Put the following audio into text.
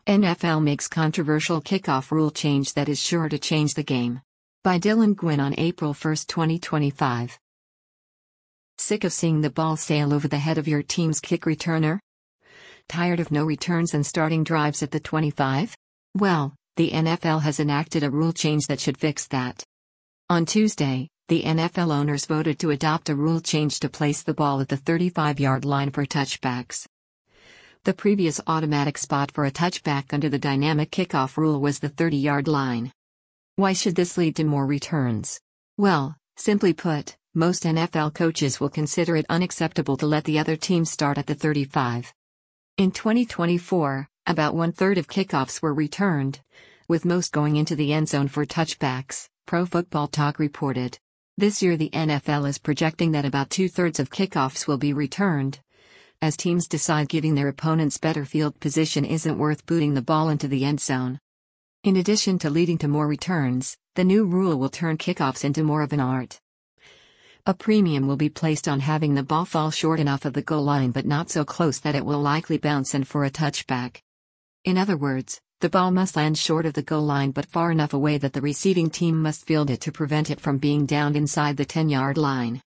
NFL makes controversial kickoff rule change that is sure to change the game. By Dylan Gwynn on April 1, 2025. Sick of seeing the ball sail over the head of your team's kick returner? Tired of no returns and starting drives at the 25? Well, the NFL has enacted a rule change that should fix that. On Tuesday, the NFL owners voted to adopt a rule change to place the ball at the 35-yard line for touchbacks. The previous automatic spot for a touchback under the dynamic kickoff rule was the 30-yard line. Why should this lead to more returns? Well, simply put, most NFL coaches will consider it unacceptable to let the other team start at the 35. In 2024, about one-third of kickoffs were returned, with most going into the end zone for touchbacks, Pro Football Talk reported. This year the NFL is projecting that about two-thirds of kickoffs will be returned, as teams decide giving their opponents better field position isn't worth booting the ball into the end zone. In addition to leading to more returns, the new rule will turn kickoffs into more of an art. A premium will be placed on having the ball fall short enough of the goal line but not so close that it will likely bounce in for a touchback. In other words, the ball must land short of the goal line but far enough away that the receiving team must field it to prevent it from being downed inside the 10-yard line.